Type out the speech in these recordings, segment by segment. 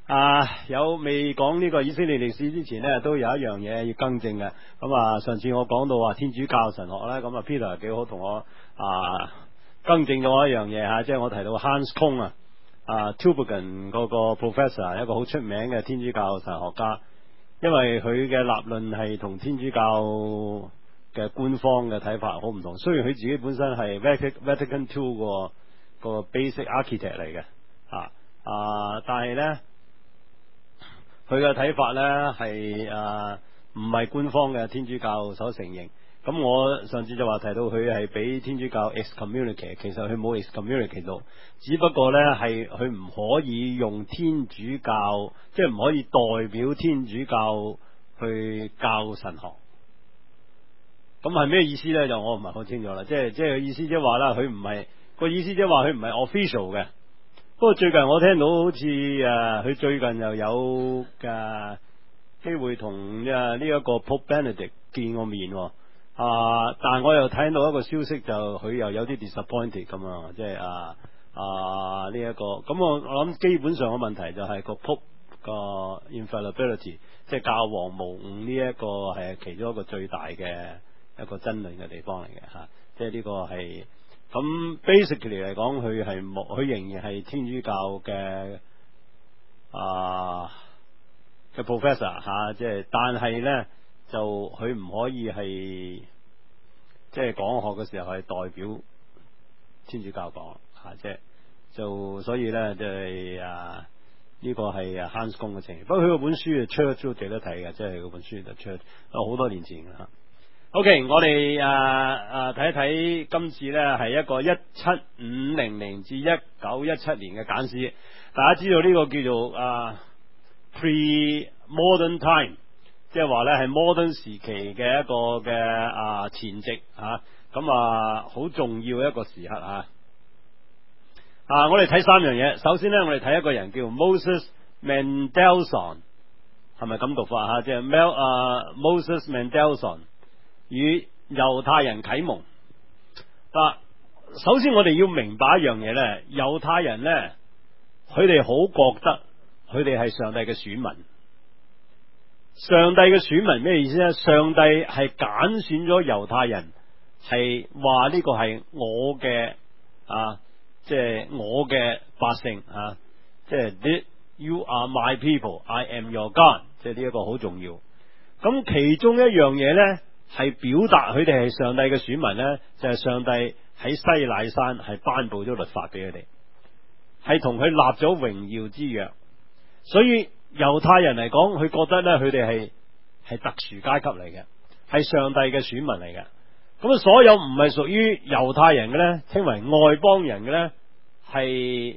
有未講呢個以色列歷史之前呢，都有一樣嘢要更正嘅。咁上次我講到話天主教神學呢，咁Peter 幾好同我更正咗一樣嘢吓，即係我提到 Hans Kung Tübingen 嗰個 professor， 一個好出名嘅天主教神學家，因為佢嘅立論係同天主教嘅官方嘅睇法好唔同。雖然佢自己本身係 Vatican II 個 basic architect 嚟嘅，但係呢，佢嘅睇法呢係唔係官方嘅天主教所承認。咁我上次就話提到佢係俾天主教 excommunicate， 其實佢冇 excommunicate 到，只不過呢係佢唔可以用天主教，即係唔可以代表天主教去教神學。咁係咩意思呢？就我唔係好清楚啦。即係意思即係話啦，佢唔係個意思即係話佢唔係 official 嘅。不過最近我聽到好似佢最近又有嘅機會同呢一個 Pope Benedict 見過面，但係我又睇到一個消息，就佢又有啲 disappointed 咁啊，即係呢一個。咁我諗基本上嘅問題就係個 Pope 個 infallibility， 即係教皇無誤呢一個係其中一個最大嘅一個爭論嘅地方嚟嘅吓，即係呢個係。咁 basically 嚟講，佢係冇，佢仍然係天主教嘅嘅 professor 吓，即係但係咧就佢唔可以係即係講學嘅時候係代表天主教講吓，即係就所以咧就係呢個係Hans Kung嘅情形。不過佢嗰本書 Church 都值得睇嘅，即係嗰本書就 Church 好多年前啦。OK， 我哋睇一睇今次呢係一個17500至1917年嘅簡史。大家知道呢個叫做pre-modern time， 即係話呢係 modern 時期嘅一個嘅前夕吓，咁好重要一個時刻吓。我哋睇三樣嘢。首先呢，我哋睇一個人叫 Moses Mendelssohn， 係咪咁讀法吓？即係Moses Mendelssohn。與猶太人啟蒙。首先我哋要明白一樣嘢呢，猶太人呢，佢哋好覺得佢哋係上帝嘅選民。上帝嘅選民咩意思呢？上帝係揀選咗猶太人，係話呢個係我嘅即係我嘅百姓即係 You are my people, I am your God， 即係呢一個好重要。咁其中一樣嘢呢，係表達佢哋係上帝嘅選民呢，就係上帝喺西乃山係頒布咗律法俾佢哋，係同佢立咗榮耀之約。所以猶太人嚟講，佢覺得呢，佢哋係特殊階級嚟嘅，係上帝嘅選民嚟嘅。咁所有唔係屬於猶太人嘅呢，稱為外邦人嘅呢，係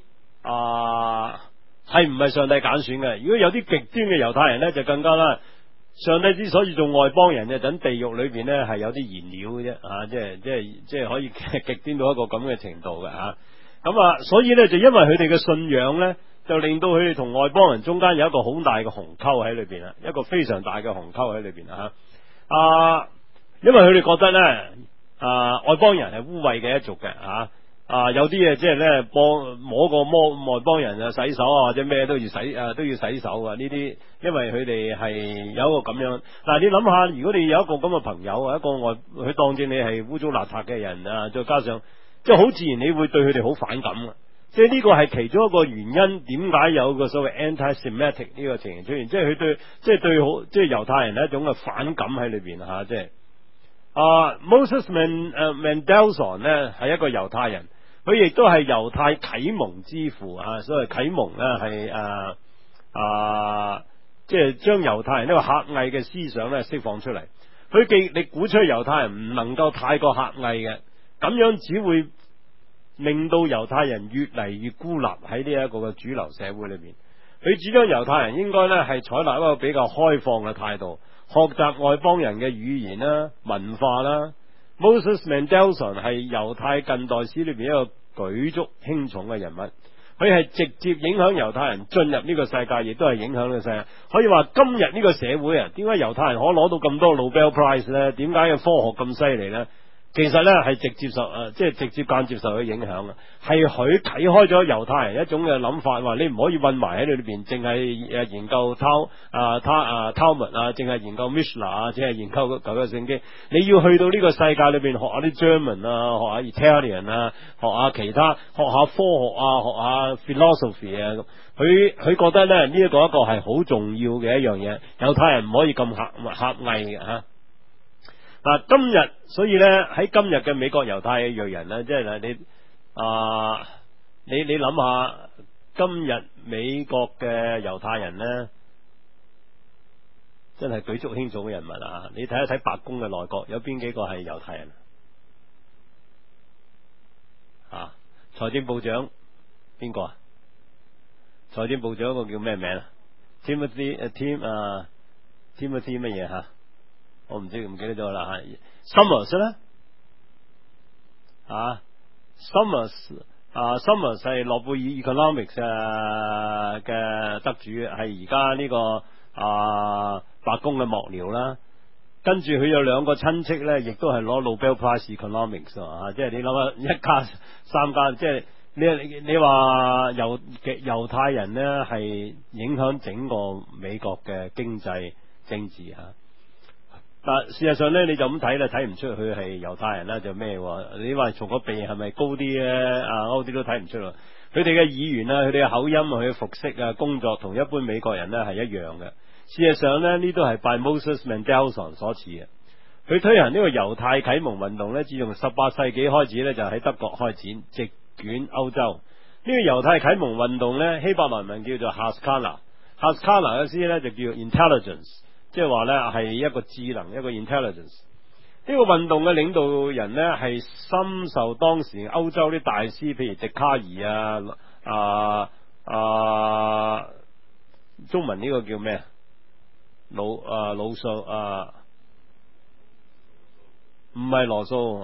唔係上帝揀選嘅。如果有啲極端嘅猶太人呢，就更加啦。上帝之所以做外邦人嘅，等地獄裏邊呢係有啲燃料嘅啫，即係可以極端到一個咁嘅程度嘅吓。咁所以呢，就因為佢哋嘅信仰呢，就令到佢哋同外邦人中間有一個好大嘅鴻溝喺裏邊啦，一個非常大嘅鴻溝喺裏邊吓。因為佢哋覺得呢，外邦人係污穢嘅一族嘅吓。有啲嘢即係咧，摸個外邦人洗手或者咩都要洗手呢啲，因為佢哋係有一個咁樣。但係你諗下，如果你有一個咁嘅朋友，一個佢當正你係污糟邋遢嘅人再加上即係好自然，你會對佢哋好反感啊！即係呢個係其中一個原因，點解有個所謂 anti-Semitic 呢個情形出現？即係佢對即係猶太人一種嘅反感喺裏邊吓，即係Moses Mendelssohn 呢係一個猶太人。佢亦都係猶太啟蒙之父所謂啟蒙呢係即係將猶太人呢個狹隘嘅思想呢釋放出嚟。佢極力鼓吹猶太人唔能夠太過狹隘嘅，咁樣只會令到猶太人越嚟越孤立喺呢一個嘅主流社會裏面。佢主張猶太人應該呢係採納一個比較開放嘅態度，學習外邦人嘅語言啦、文化啦。Moses Mendelssohn 係猶太近代史裏邊一個舉足輕重嘅人物，佢係直接影響猶太人進入呢個世界，亦都係影響呢個世界。可以話今日呢個社會點解猶太人可攞到咁多 Nobel Prize 呢？點解嘅科學咁犀利呢？ 其實咧係直接即係直接間接受佢影響啊，係佢啟開咗猶太人一種嘅諗法，話你唔可以混埋喺裏邊，淨係研究Talmud啊，淨係研究 Mishnah 啊，淨係研究舊約聖經。你要去到呢個世界裏邊學下啲 German 啊，學下 Italian 啊，學下其他，學下科學啊，學下 philosophy 啊。佢覺得咧呢一個係好重要嘅一樣嘢，猶太人唔可以咁狹隘嘅吓。嗱，今日所以咧喺今日嘅美國猶太裔人咧，即係你諗下，今日美國嘅猶太人咧，真係舉足輕重嘅人物啊！你睇一睇白宮嘅內閣，有邊幾個係猶太人啊？財政部長邊個啊？財政部長嗰個叫咩名啊？Timothy 乜嘢吓？我唔記得咗啦。Summers 咧，Summers 係諾貝爾 Economics 嘅得主，係而家呢個白宮嘅幕僚啦。跟住佢有兩個親戚咧，亦都係攞 Nobel Prize Economics 啊！即係你諗下，一家三家，即係你話猶太人咧係影響整個美國嘅經濟政治吓。但事實上咧，你就咁睇咧，睇唔出佢係猶太人啦，就咩？你話從個鼻係咪高啲咧？高啲都睇唔出咯。佢哋嘅語言啊，佢哋嘅口音啊，佢嘅服飾啊，工作同一般美國人咧係一樣嘅。事實上咧，呢都係 by Moses Mendelssohn 所賜嘅。佢推行呢個猶太啟蒙運動咧，自從18世紀開始咧，就喺德國開展，席捲歐洲。呢個猶太啟蒙運動咧，希伯來文叫做 Haskalah 嘅意思咧就叫 intelligence。即係話咧，係一個智能，一個 intelligence。呢個運動嘅領導人咧，係深受當時歐洲啲大師，譬如笛卡爾中文呢個叫咩？魯素唔係羅素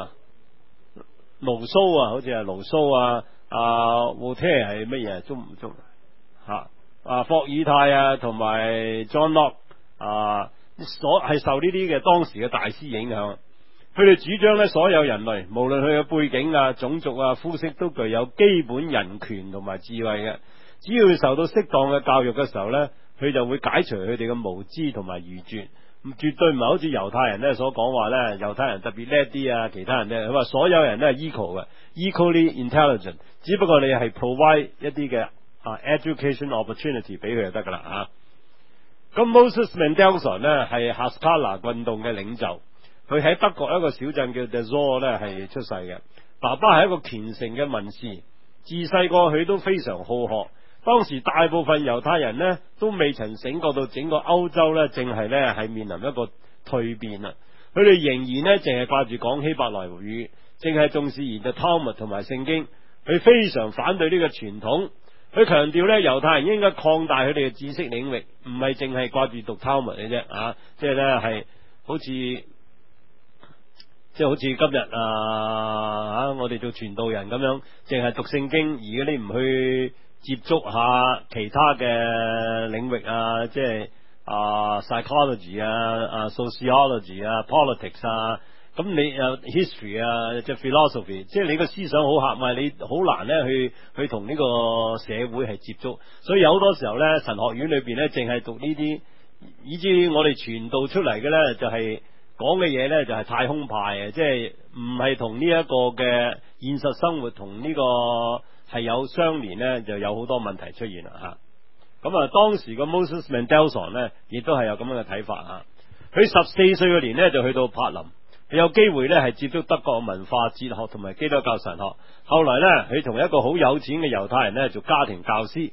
盧蘇好似係盧蘇Voltaire係乜嘢？中唔中霍爾泰同埋 John Locke。係受呢啲嘅當時嘅大師影響，佢哋主張咧，所有人類無論佢嘅背景種族膚色都具有基本人權同埋智慧嘅，只要受到適當嘅教育嘅時候咧，佢就會解除佢哋嘅無知同埋愚拙。絕對唔係好似猶太人咧所講話咧，猶太人特別叻啲其他人咧，佢話所有人都係 equal 嘅 ，equally intelligent， 只不過你係 provide 一啲嘅education opportunity 俾佢就得噶啦咁 Moses Mendelssohn 咧係 Haskalah 運動嘅領袖，佢喺德國一個小鎮叫 Dessau 咧係出世嘅。爸爸係一個虔誠嘅文士，自細個佢都非常好學。當時大部分猶太人呢都未曾醒覺到整個歐洲咧正係咧係面臨一個蛻變啊！佢哋仍然呢淨係掛住講希伯來語，淨係重視研究 Talmud 同埋聖經。佢非常反對呢個傳統。佢強調咧，猶太人應該擴大佢哋嘅知識領域，唔係淨係掛住讀 Talmud 嘅啫即係咧係好似今日我哋做傳道人咁樣，淨係讀聖經，而嗰啲唔去接觸下其他嘅領域即係psychology sociology politics咁你history 即係 philosophy， 即係你個思想好狹隘，你好難咧去同呢個社會係接觸，所以有好多時候咧，神學院裏邊咧淨係讀呢啲，以至我哋傳道出嚟嘅咧就係講嘅嘢咧就係太空派即係唔係同呢一個嘅現實生活同呢個係有相連咧，就有好多問題出現啦咁當時個 Moses Mendelssohn 咧亦都係有咁樣嘅睇法佢14歲嘅年咧就去到柏林。佢有機會咧係接觸德國文化、哲學同埋基督教神學。後來咧，佢同一個好有錢嘅猶太人咧做家庭教師。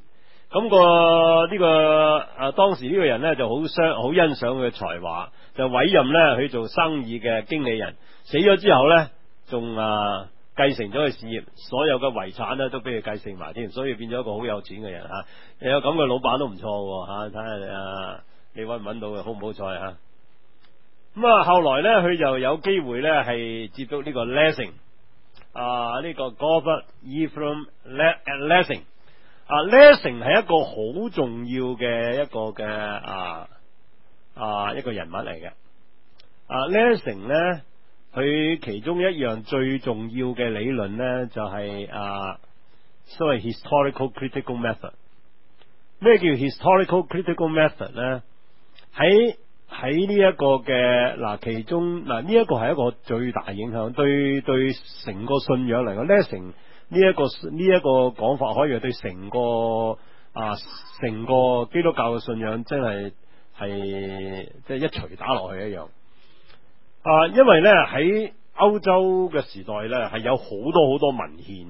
當時呢個人咧就好欣賞佢嘅才華，就委任咧佢做生意嘅經理人。死咗之後咧，仲繼承咗佢事業，所有嘅遺產咧都俾佢繼承埋添，所以變咗一個好有錢嘅人有咁嘅老闆都唔錯睇下你搵唔搵到嘅，好唔好彩後來咧，佢就有機會咧係接觸呢個 Lessing， 呢個 Gottfried Ephraim Lessing， Lessing 係一個好重要嘅一個嘅一個人物嚟嘅。Lessing 咧佢其中一樣最重要嘅理論咧，就係所謂 historical critical method。咩叫 historical critical method 咧？喺呢一個嘅嗱，其中嗱呢一個係一個最大影響，對成個信仰嚟講咧，呢一個講法可以話對成個基督教嘅信仰真係即係一錘打落去一樣。因為咧喺歐洲嘅時代咧係有好多文獻，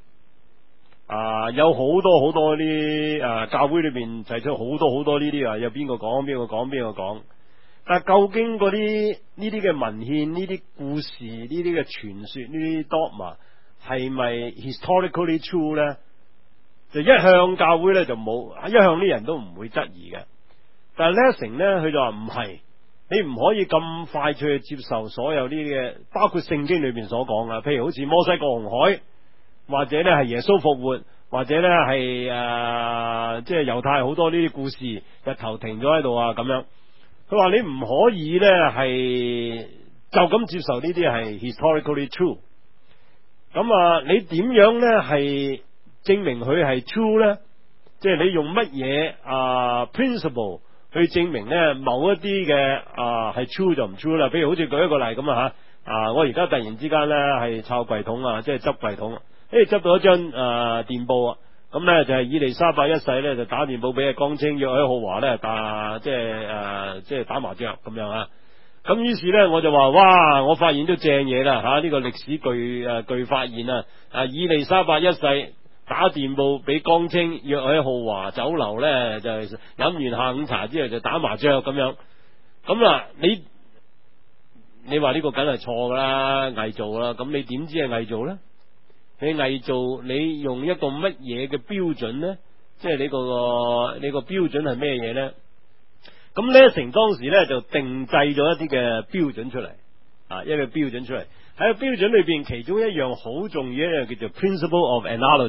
有好多啲教會裏邊提出好多呢啲有邊個講，但係究竟嗰啲呢啲嘅文獻、呢啲故事、呢啲嘅傳說、呢啲 dogma 係咪 historically true 咧？就一向教會咧就冇，一向啲人都唔會質疑嘅。但係 Lessing 咧，佢就話唔係。你唔可以咁快脆去接受所有呢啲嘅，包括聖經裏邊所講啊，譬如好似摩西過紅海，或者咧係耶穌復活，或者咧係即係猶太好多呢啲故事，日頭停咗喺度啊咁樣。佢話你唔可以咧係就咁接受呢啲係 historically true。咁你點樣咧係證明佢係 true 咧？即係你用乜嘢principle？去證明咧某一啲嘅係 true 就唔 true 啦，譬如好似舉一個例咁我而家突然之間咧係抄櫃桶即係執櫃桶，執到一張電報咁咧就係以利沙伯一世咧就打電報俾阿江青約喺浩華咧即係打麻雀咁樣咁於是咧我就話哇，我發現到正嘢啦呢個歷史巨發現以利沙伯一世打電報俾江青約喺浩華酒樓咧，就飲完下午茶之後就打麻雀咁樣。咁你話呢個梗係錯噶啦，偽造啦。咁你點知係偽造咧？你偽造你用一個乜嘢嘅標準咧？即係你個標準係咩嘢咧？咁Lessing當時咧就定製咗一啲嘅標準出嚟，一個標準出嚟。喺個標準裏邊，其中一樣好重要一樣叫做 principle of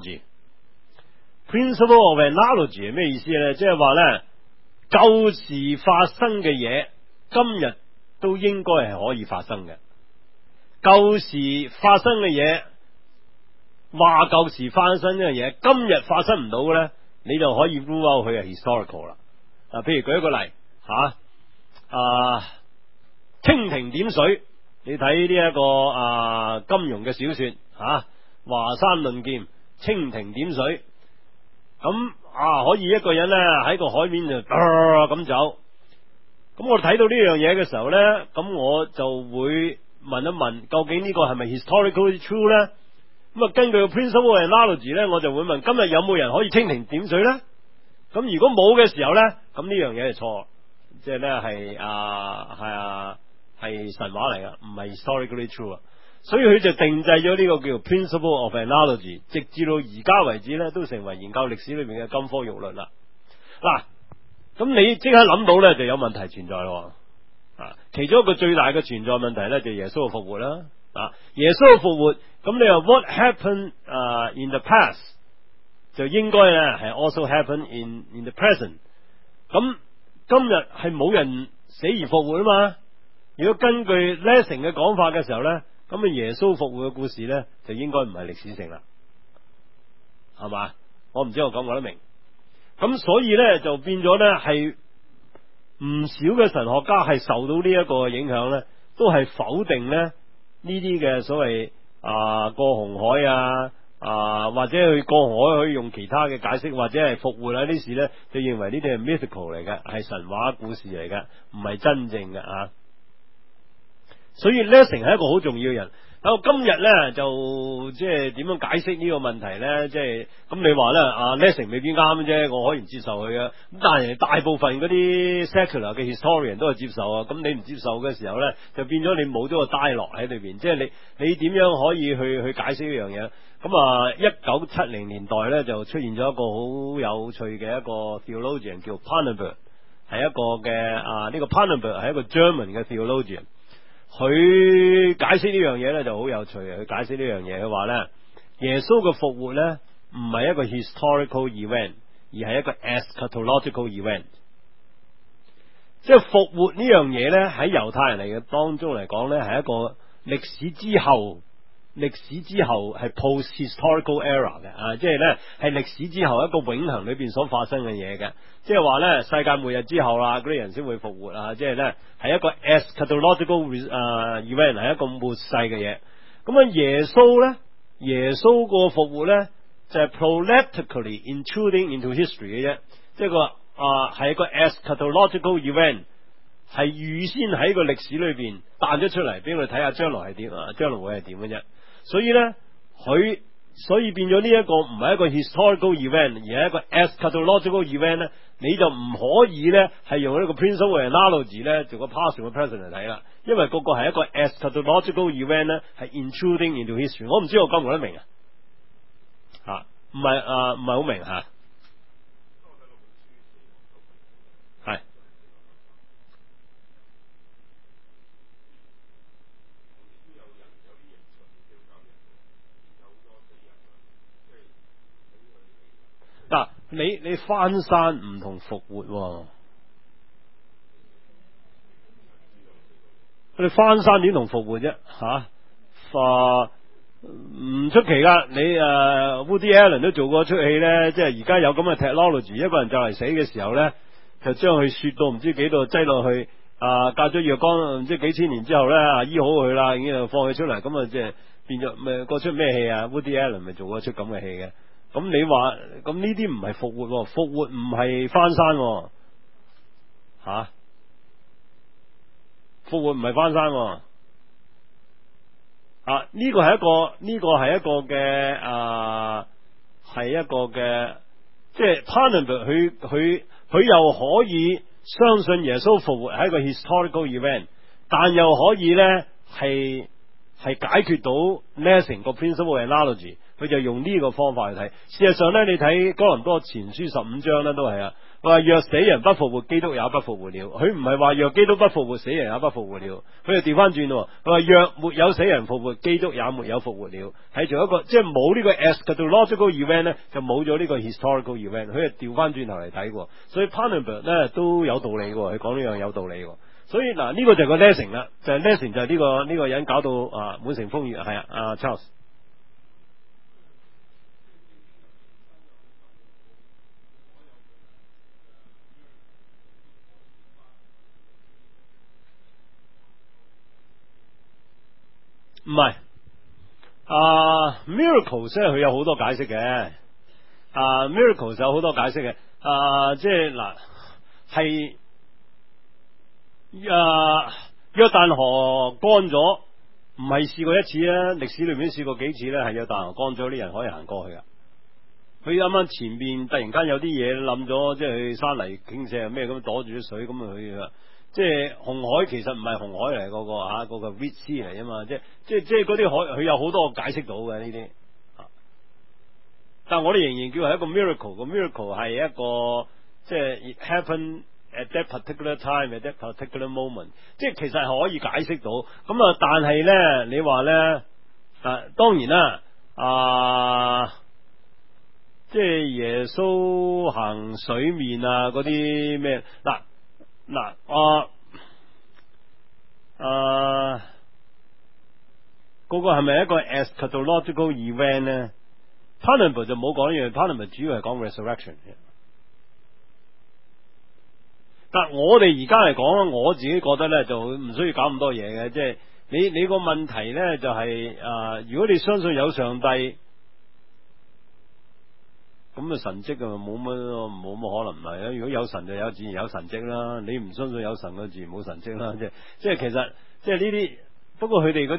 analogy。principle of analogy 係咩意思咧？即係話咧，舊時發生嘅嘢，今日都應該係可以發生嘅。舊時發生嘅嘢，話舊時發生嘅嘢，今日發生唔到嘅咧，你就可以 rule out 佢係 historical 啦。譬如舉一個例蜻蜓點水。你睇呢一個金庸嘅小說華山論劍，蜻蜓點水，咁可以一個人咧喺個海面就咁走。咁我睇到呢樣嘢嘅時候咧，咁我就會問一問，究竟呢個係咪 historically true 咧？咁根據個 principle analogy 咧，我就會問，今日有冇人可以蜻蜓點水咧？咁如果冇嘅時候咧，咁呢樣嘢係錯，即係咧係神話嚟噶，唔係 historically true 啊，所以佢就定製咗呢個叫做 principle of analogy， 直至到而家為止咧，都成為研究歷史裏面嘅金科玉律啦。咁你即刻諗到咧，就有問題存在咯。其中一個最大嘅存在問題咧，就係耶穌嘅復活啦。耶穌嘅復活，咁你話 what happened in the past 就應該咧係 also happen in the present。咁今日係冇人死而復活啊嘛。如果根據 Lessing 嘅講法嘅時候咧，咁耶穌復活嘅故事咧就應該唔係歷史性啦，係嘛？我唔知我講唔講得明。咁所以咧就變咗咧係唔少嘅神學家係受到呢一個影響咧，都係否定咧呢啲嘅所謂過紅海或者去過紅海可以用其他嘅解釋，或者係復活呢啲事咧，就認為呢啲係 mythical 嚟嘅，係神話故事嚟嘅，唔係真正嘅所以 Lessing 係一個好重要嘅人。咁今日咧就即係點樣解釋呢個問題咧？即係咁你話咧Lessing 未必啱啫，我可以唔接受佢嘅。咁但係大部分嗰啲 secular 嘅 historian 都係接受啊。咁你唔接受嘅時候咧，就變咗你冇咗個 dialogue 喺裏邊。即係你點樣可以去解釋呢樣嘢？咁1970年代咧就出現咗一個好有趣嘅一個 theologian 叫 Pannenberg， 係一個嘅呢個 Pannenberg 係一個 German 嘅 theologian。佢解釋呢樣嘢咧就好有趣嘅。佢解釋呢樣嘢，佢話咧耶穌嘅復活咧唔係一個 historical event， 而係一個 eschatological event。即係復活呢樣嘢咧喺猶太人嚟嘅當中嚟講咧係一個歷史之後係 post historical era 嘅即係咧係歷史之後一個永恆裏邊所發生嘅嘢嘅，即係話咧世界末日之後啦，嗰啲人先會復活即係咧係一個 eschatological event， 係一個末世嘅嘢。咁耶穌個復活咧就係 proleptically intruding into history 嘅啫，即係個係一個 eschatological event， 係預先喺個歷史裏邊彈咗出嚟俾我哋睇下將來係點將來會係點嘅啫。所以咧所以變咗呢一個唔係一個 historical event， 而係一個 eschatological event 咧，你就唔可以咧係用呢個 principle analogy 咧做個 past 同個 present 嚟睇啦，因為個係一個 eschatological event 咧係 intruding into history。我唔知我講唔講得明唔係好明係嗱，你翻山唔同復活你翻山點同復活啫唔出奇噶，你Woody Allen 都做過出戲咧，即係而家有咁嘅 technology， 一個人就嚟死嘅時候咧，就將佢雪到唔知幾度擠落去，隔咗若干唔知幾千年之後咧，醫好佢啦，已經就放佢出嚟，咁即係變咗咪嗰出咩戲Woody Allen 咪做過出咁嘅戲嘅。咁你話咁呢啲唔係復活，復活唔係翻山復活唔係翻山呢個係一個嘅即係 Parnell 佢又可以相信耶穌復活係一個 historical event， 但又可以咧係解決到 Lessing 個 principle analogy， 佢就用呢個方法去睇。事實上咧，你睇哥林多前書15章咧都係佢話若死人不復活，基督也不復活了。佢唔係話若基督不復活，死人也不復活了。佢就調翻轉咯，佢話若沒有死人復活，基督也沒有復活了。係做一個即係冇呢個 eschatological event 咧，就冇咗呢個 historical event。佢就調翻轉頭嚟睇，所以 Parnell 咧都有道理嘅，佢講呢樣有道理。所以嗱呢個就係個 Lessing 啦，就係 Lessing 就係呢個人搞到滿城風雨係Charles。唔係miracles 即係佢有好多解釋嘅miracles 有好多解釋嘅即係嗱係約旦河乾咗，唔係試過一次啦，歷史裏面試過幾次咧，係約旦河乾咗，啲人可以行過去噶。佢啱啱前面突然間有啲嘢冧咗，即係佢山泥傾瀉咩咁躲住啲水，咁佢即係紅海其實唔係紅海嚟，嗰個 Red Sea 嚟啊嘛，即係嗰啲海佢有好多解釋到嘅呢啲，但係我哋仍然叫係一個 miracle， 個 miracle 係一個即係 it happened at that particular time at that particular moment， 即係其實係可以解釋到咁但係咧你話咧當然啦即係耶穌行水面嗰啲咩嗰個係咪一個 eschatological event 咧 ？Parnell 就冇講呢樣 ，Parnell 主要係講 resurrection 嘅。但我哋而家嚟講，我自己覺得咧就唔需要搞咁多嘢嘅，即係你個問題咧就係如果你相信有上帝。咁神蹟冇乜可能唔係啊！如果有神就有自然有神蹟啦，你唔相信有神嘅自然冇神蹟啦。即係其實即係呢啲，不過佢哋嗰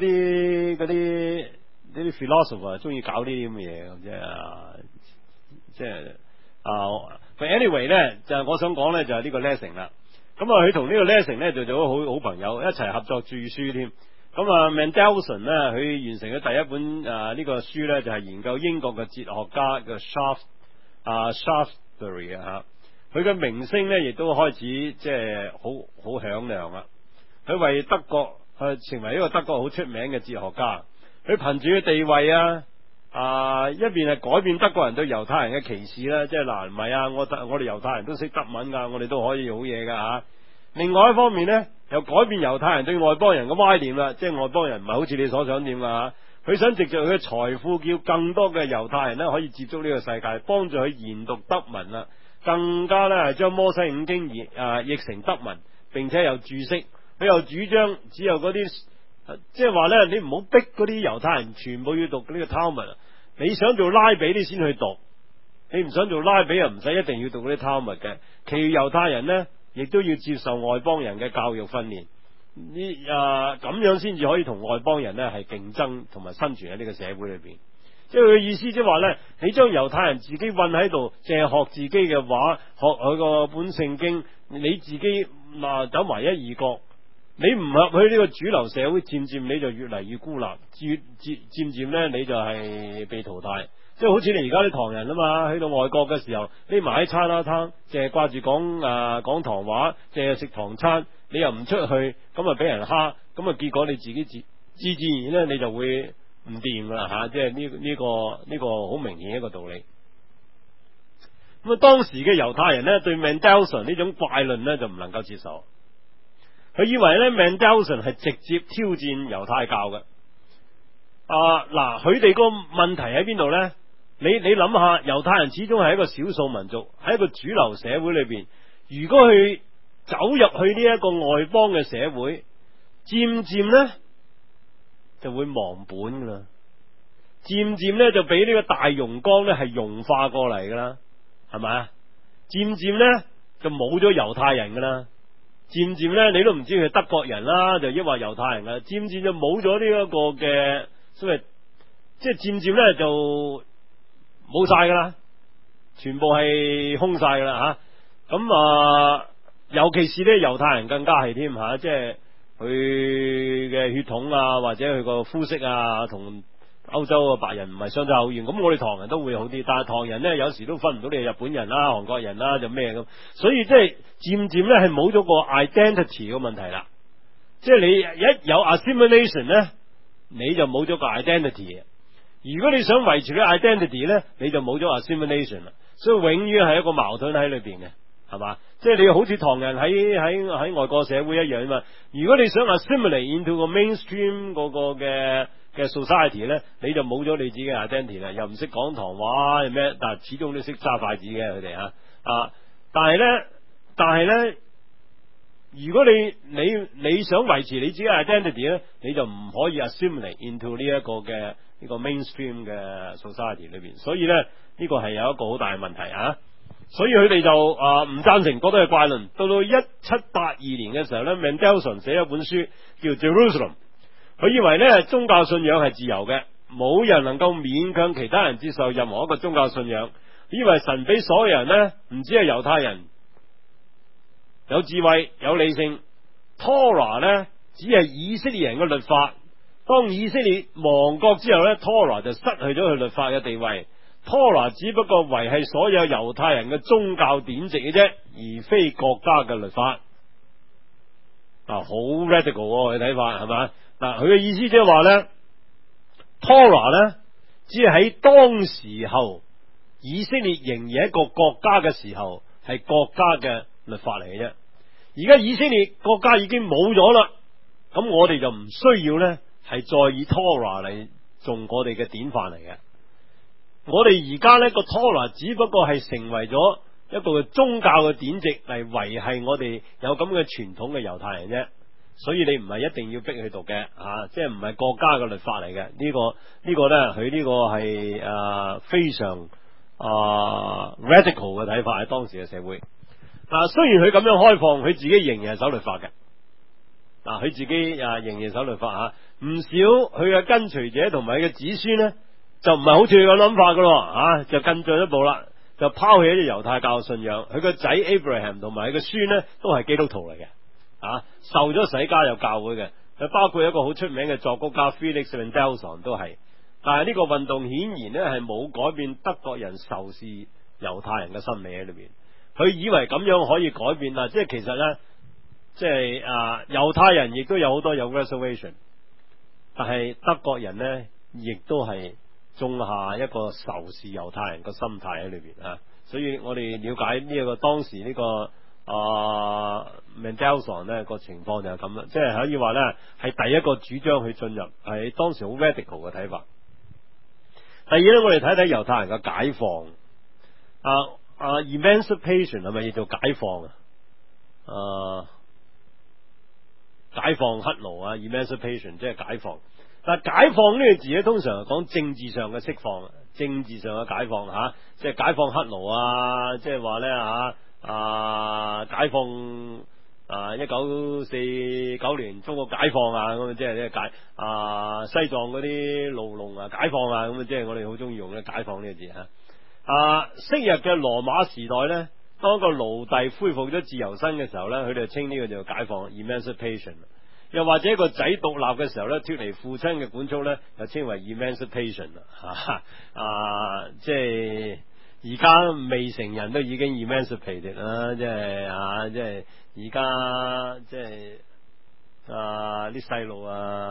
啲 philosopher 中意搞呢啲咁嘅嘢，即係But anyway 咧，就係我想講咧就係呢個 Lessing 啦。咁佢同呢個 Lessing 咧就做咗好朋友，一齊合作著書添。咁Mendelssohn 咧，佢完成咗第一本呢個書咧，就係研究英國嘅哲學家嘅 Shaftesbury 佢嘅名聲咧亦都開始即係好響亮啦。佢為德國成為一個德國好出名嘅哲學家。佢憑住嘅地位一邊係改變德國人對猶太人嘅歧視啦，即係唔係我哋猶太人都識德文噶，我哋都可以好嘢噶另外一方面呢，又改變猶太人對外邦人嘅歪念啦，即係外邦人唔係好似你所想點啊，佢想藉着佢嘅財富，叫更多嘅猶太人呢可以接觸呢個世界，幫助佢研讀德文啦，更加呢係將摩西五經譯成德文，並且有注釋。佢又主張只有嗰啲，即係話呢，你唔好逼嗰啲猶太人全部要讀呢個 Talmud， 你想做拉比你先去讀，你唔想做拉比又唔使一定要讀嗰啲 Talmud 嘅。其餘猶太人呢，亦都要接受外邦人嘅教育訓練，咁樣先至可以同外邦人呢係競爭同埋生存喺呢個社會裏邊。即係佢嘅意思，即係話呢，你將猶太人自己困喺度，淨係學自己嘅話，學佢個本聖經，你自己走埋一二角，你唔入去呢個主流社會，漸漸你就越嚟越孤立，漸漸呢你就係被淘汰。即係好似你而家啲唐人啊嘛，去到外國嘅時候，匿埋喺餐啦攤，淨係掛住講唐話，淨係食唐餐，你又唔出去，咁啊俾人蝦，咁啊結果你自己自然咧，你就會唔掂噶啦吓，即係呢個好明顯一個道理。咁啊，當時嘅猶太人咧對 Mendelssohn 呢種怪論咧就唔能夠接受，佢以為咧 Mendelssohn 係直接挑戰猶太教嘅。嗱，佢哋個問題喺邊度咧？你諗下，猶太人始終係一個少數民族，喺一個主流社會裏邊，如果佢走入去呢一個外邦嘅社會，漸漸呢就會忘本噶啦，漸漸呢就俾呢個大熔缸呢係融化過嚟噶啦，係咪啊？漸漸呢就冇咗猶太人噶啦，漸漸呢你都唔知佢係德國人啦，就抑或猶太人噶，漸漸就冇咗呢一個嘅所謂，即係漸漸呢就冇晒噶啦，全部係空晒噶啦吓。咁尤其是呢猶太人更加係添吓，即係佢嘅血統啊，或者佢個膚色啊，同歐洲嘅白人唔係相差好遠。咁我哋唐人都會好啲，但係唐人呢，有時都分唔到你係日本人啦、韓國人啦，就咩咁。所以即係漸漸呢係冇咗個 identity 嘅問題啦。即係你一有 assimilation 呢，你就冇咗個 identity。如果你想維持啲 identity 呢，你就冇咗 assimilation 啦，所以永遠係一個矛盾喺裏邊嘅，係嘛？即係你好似唐人喺外國社會一樣啊嘛。如果你想 assimilate into 個 mainstream 嗰個嘅 society 呢，你就冇咗你自己嘅 identity 啦，又唔識講唐話又咩，但係始終都識揸筷子嘅佢哋吓。但係呢，如果你想維持你自己嘅 identity 呢，你就唔可以 assimilate into 呢一個嘅呢個 mainstream 嘅 society 裏邊，所以咧呢個係有一個好大嘅問題啊！所以佢哋就唔贊成，覺得係怪論。到到1782年嘅時候咧 Mendelssohn 寫一本書叫 Jerusalem， 佢以為咧宗教信仰係自由嘅，冇人能夠勉強其他人接受任何一個宗教信仰。以為神俾所有人呢，唔止係猶太人有智慧有理性 ，Torah 呢只係以色列人嘅律法。當以色列亡國之後呢， Torah 就失去咗佢律法嘅地位。Torah 只不過維繫所有猶太人嘅宗教典籍嘅啫，而非國家嘅律法。好 radical 嘅睇法係咪？佢嘅意思即係話呢 Torah 呢只係喺當時候以色列仍然一個國家嘅時候係國家嘅律法嚟嘅啫。而家以色列國家已經冇咗啦，咁我哋就唔需要呢係再以 Torah 嚟做我哋嘅典範嚟嘅。我哋而家呢個 Torah 只不過係成為咗一個宗教嘅典籍嚟維繫我哋有咁嘅傳統嘅猶太人啫。所以你唔係一定要逼佢讀嘅，即係唔係國家嘅律法嚟嘅。呢個呢，佢呢個係非常radical 嘅睇法喺當時嘅社會。雖然佢咁樣開放，佢自己仍然係守律法嘅。佢自己仍然守律法吓，唔少佢嘅跟隨者同埋佢嘅子孫呢，就唔係好似佢個諗法噶咯，就更進一步啦，就拋棄咗猶太教信仰。佢個仔 Abraham 同埋佢嘅孫呢，都係基督徒嚟嘅，受咗洗加入教會嘅。佢包括一個好出名嘅作曲家 Felix Mendelssohn 都係。但係呢個運動顯然呢係冇改變德國人仇視猶太人嘅心理喺裏邊。佢以為咁樣可以改變，即係其實呢。即係猶太人亦都有好多有 reservation， 但係德國人呢亦都係種下一個仇視猶太人嘅心態喺裏邊。所以我哋了解呢一個當時呢個 Mendelssohn 咧個情況就係咁啦，即係可以話咧係第一個主張去進入，係當時好 radical 嘅睇法。第二咧，我哋睇睇猶太人嘅解放。Emancipation 係咪叫做解放解放黑奴Emancipation 即係解放。但係解放呢個字咧，通常係講政治上嘅釋放，政治上嘅解放即係解放黑奴即係話咧解放1949年中國解放咁即係呢解西藏嗰啲牢籠解放咁即係我哋好中意用咧解放呢個字昔日嘅羅馬時代咧，當個奴隸恢復咗自由身嘅時候咧，佢哋就稱呢個叫解放 Emancipation。又或者個仔獨立嘅時候咧，脫離父親嘅管束咧，就稱為 Emancipation 即係而家未成人都已經 emancipated 啦，即係而家即係啲細路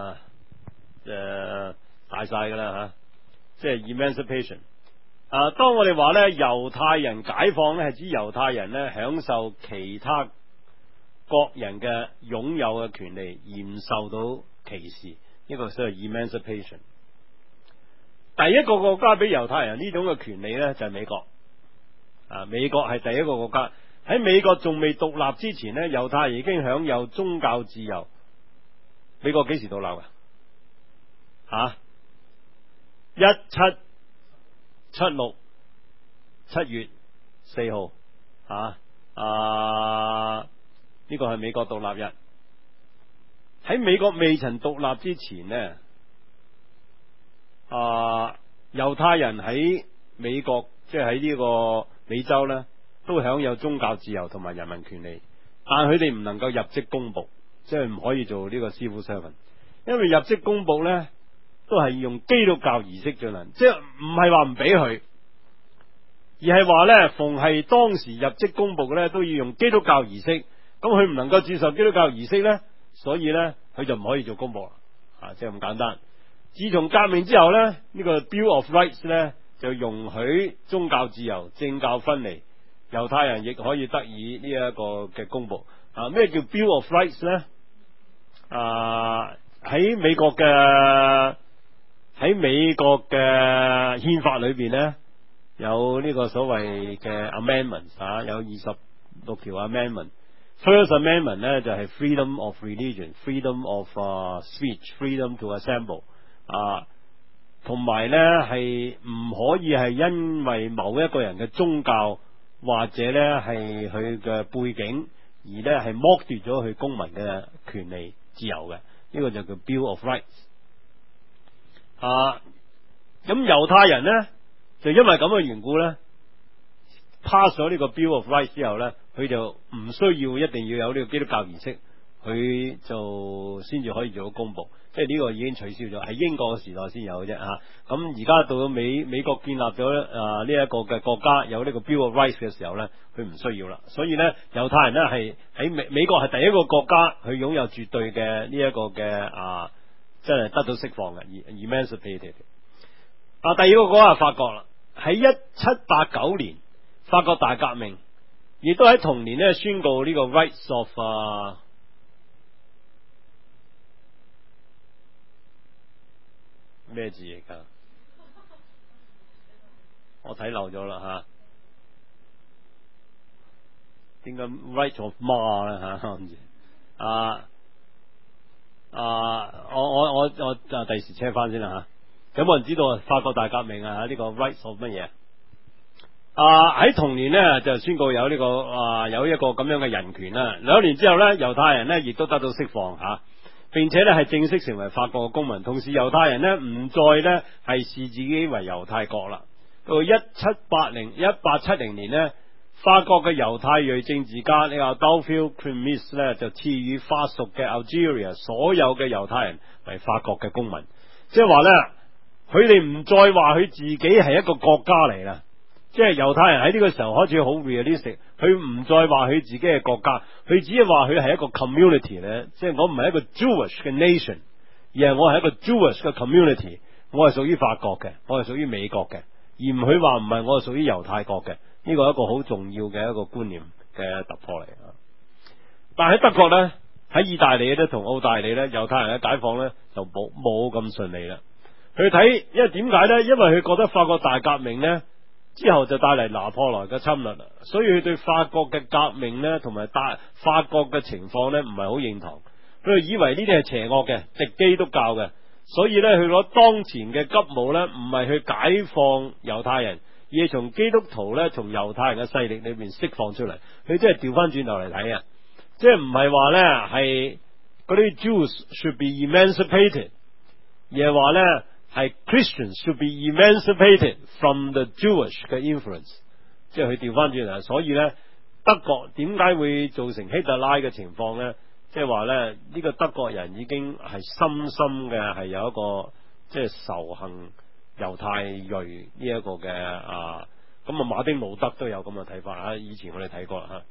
大晒噶啦即係 emancipation。當我哋話咧猶太人解放咧，係指猶太人咧享受其他各人嘅擁有嘅權利，而唔受到歧視，呢個所謂 emancipation。第一個國家俾猶太人呢種嘅權利呢，就係美國。美國係第一個國家。喺美國仲未獨立之前呢，猶太人已經享有宗教自由。美國幾時獨立1776 7月4號呢個係美國獨立日。喺美國未曾獨立之前呢，猶太人喺美國即係喺呢個美洲呢，都享有宗教自由同埋人民權利，但佢哋唔能夠入職公僕，即係唔可以做呢個 civil servant，因為入職公僕呢，都係用基督教儀式進行，即係唔係話唔俾佢，而係話呢，逢係當時入職公僕呢，都要用基督教儀式。咁佢唔能夠接受基督教儀式呢，所以呢，佢就唔可以做公僕啦，即係咁簡單。自從革命之後呢，呢個 Bill of Rights 呢，就容許宗教自由、政教分離，猶太人亦可以得以呢一個嘅公僕。咩叫 Bill of Rights 呢？喺美國嘅憲法裏邊呢，有呢個所謂嘅 amendments 有26條 amendment。First Amendment 咧就係 freedom of religion、freedom of speech、freedom to assemble，同埋咧係唔可以係因為某一個人嘅宗教或者咧係佢嘅背景而咧係剝奪咗佢公民嘅權利自由嘅，呢個就叫 Bill of Rights。咁猶太人咧就因為咁嘅緣故咧 pass 咗呢個 Bill of Rights 之後咧，佢就唔需要一定要有呢個基督教儀式，佢就先至可以做到公僕，即係呢個已經取消咗，係英國嘅時代先有嘅啫咁而家到咗美國建立咗呢一個嘅國家有呢個 Bill of Rights 嘅時候咧，佢唔需要啦。所以咧猶太人咧係喺美國係第一個國家去擁有絕對嘅呢一個嘅真係得到釋放嘅 emancipated。第二個國家係法國啦，喺1789年法國大革命，亦都喺同年咧宣告呢個 rights of 咩字嚟噶？我睇漏咗啦點解 right of 媽咧我第時車翻先啦有冇人知道法國大革命呢個 rights of 乜嘢？喺同年呢，就宣告有呢個有一個咁樣嘅人權啦。2年之後呢，猶太人呢亦都得到釋放並且呢係正式成為法國嘅公民。同時猶太人呢唔再呢係視自己為猶太國啦。到1870年呢，法國嘅猶太裔政治家呢個 Adolphe Quémis 呢就賜予法屬嘅 Algeria 所有嘅猶太人為法國嘅公民，即係話呢，佢哋唔再話佢自己係一個國家嚟啦。即係猶太人喺呢個時候開始好 realistic， 佢唔再話佢自己係國家，佢只係話佢係一個 community 咧。即係我唔係一個 Jewish 嘅 nation， 而係我係一個 Jewish 嘅 community， 我係屬於法國嘅，我係屬於美國嘅，而唔佢話唔係我係屬於猶太國嘅。呢個係一個好重要嘅一個觀念嘅突破嚟。 但係喺德國呢，喺意大利咧同澳大利呢，猶太人嘅解放呢就冇咁順利啦。佢睇，因為點解呢？因為佢覺得法國大革命呢之後就帶嚟拿破崙嘅侵略啦，所以佢對法國嘅革命呢同埋法國嘅情況呢唔係好認同，佢以為呢啲係邪惡嘅、敵基督教嘅，所以呢，佢攞當前嘅急務呢唔係去解放猶太人，而係從基督徒呢從猶太人嘅勢力裏面釋放出嚟。佢即係調翻轉頭嚟睇啊，即係唔係話呢係嗰啲 Jews should be emancipated， 而係話呢係 Christians should be emancipated from the Jewish 嘅 influence， 即係佢調翻轉頭。所以呢，德國點解會造成希特拉嘅情況呢？即係話呢，呢個德國人已經係深深嘅係有一個即係仇恨猶太裔呢一個嘅咁馬丁路德都有咁嘅睇法啊。以前我哋睇過啦。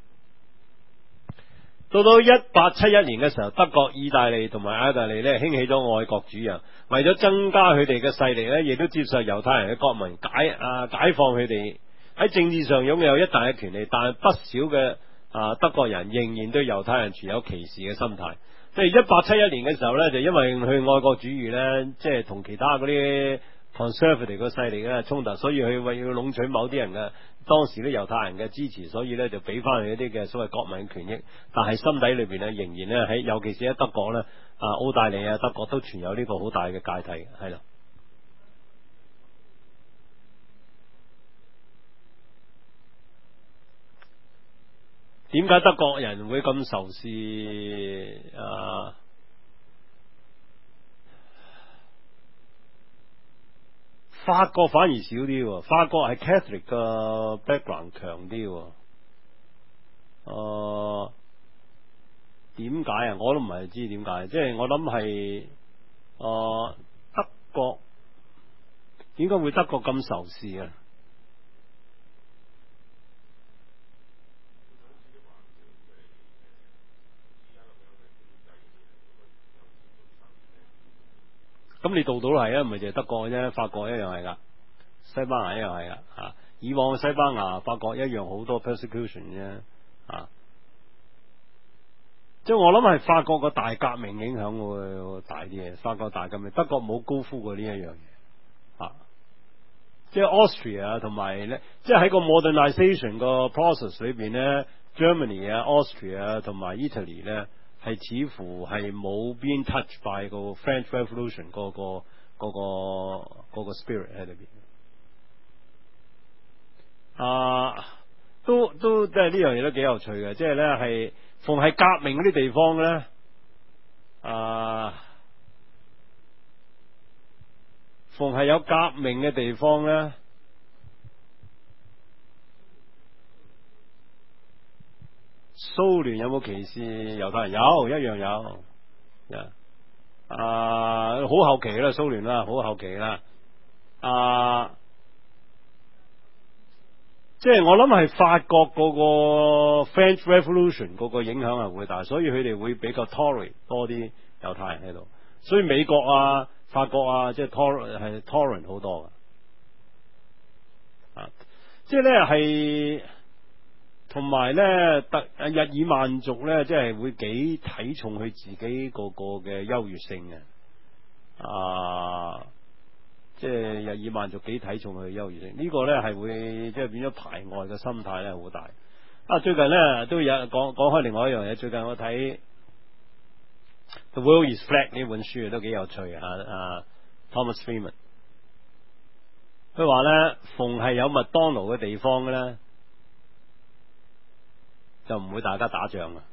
到1871年嘅時候，德國、意大利同埋意大利咧興起咗愛國主義，為咗增加佢哋嘅勢力咧，亦都接受猶太人嘅國民解放佢哋，喺政治上擁有一大嘅權利，但係不少嘅德國人仍然對猶太人持有歧視嘅心態。即係1871年嘅時候咧，就因為佢愛國主義咧，即係同其他嗰啲 conservative 嘅勢力咧衝突，所以佢為要籠取某啲人嘅當時啲猶太人嘅支持，所以咧就俾翻佢一啲嘅所謂國民權益，但係心底裏邊咧仍然咧喺，尤其是喺德國咧澳大利亞、德國都存有呢個好大嘅芥蒂，係啦。點解德國人會咁仇視法國反而少啲，法國係 Catholic 嘅 background 強啲。點解啊？我都唔係知點解，即係我諗係德國點解會德國咁仇視啊？咁你度到係啊，唔係淨係德國啫，法國一樣係噶，西班牙一樣係噶。以往西班牙、法國一樣好多 persecution 啫。即係我諗係法國個大革命影響會大啲嘅。法國大革命，德國冇高呼過呢一樣嘢。即係 Austria 同埋咧，即係喺個 modernization 個 process 裏邊咧 ，Germany 啊、Austria 同埋 Italy 咧。係似乎係冇 been touched by 個 French Revolution 嗰個 spirit 喺裏邊。都即係呢樣嘢都幾有趣嘅，即係咧係逢係革命嗰啲地方咧，逢係有革命嘅地方咧。蘇聯有冇歧視猶太人？有，一樣有。好後期啦，蘇聯啦，好後期啦。即係我諗係法國嗰個 French Revolution 嗰個影響係會大，所以佢哋會比較 tolerate 多啲猶太人喺度。所以美國啊、法國啊，即係 tolerate 好多㗎。即係咧係。同埋咧，日耳曼族咧，即係會幾睇重佢自己個嘅優越性嘅。即係日耳曼族幾睇重佢嘅優越性，呢個咧係會即係變咗排外嘅心態咧，好大。最近咧都有講開另外一樣嘢。最近我睇《The World Is Flat》呢本書都幾有趣啊。Thomas Friedman 佢話咧，逢係有麥當勞嘅地方咧，就唔會大家打仗啊！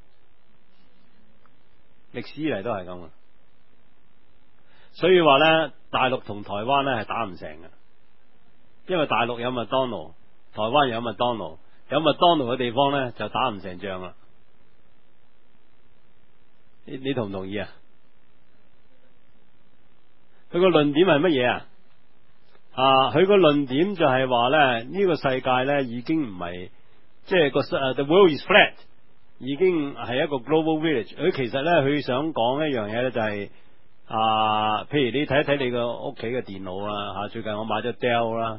歷史以嚟都係咁啊，所以話咧，大陸同台灣咧係打唔成嘅，因為大陸有麥當勞，台灣有麥當勞，有麥當勞嘅地方咧就打唔成仗啦。你同唔同意啊？佢個論點係乜嘢啊？佢個論點就係話咧，呢個世界咧已經唔係。即係The world is flat， 已經係一個 global village。佢其實咧，佢想講一樣嘢咧，就係譬如你睇一睇你個屋企嘅電腦啦，最近我買咗 Dell 啦，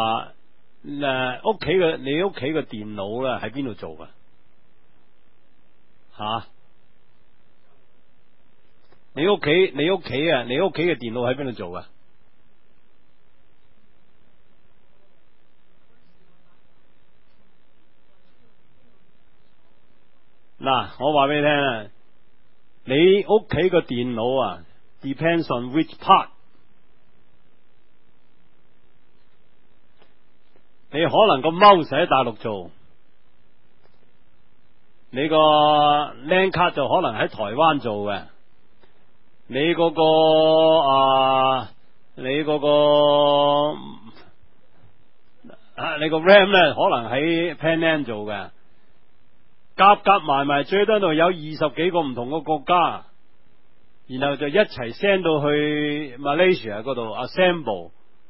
你屋企嘅電腦咧喺邊度做噶？ 吓。你屋企嘅電腦喺邊度做噶？嗱，我話俾你聽啊，你屋企個電腦啊 ，depends on which part。你可能個 mouse 喺大陸做，你個 LAN 卡就可能喺台灣做嘅。你嗰你個 RAM 咧，可能喺 Penang 做嘅。夾埋最多度有20幾個唔同嘅國家，然後就一齊 send 到去 Malaysia 嗰度 assemble，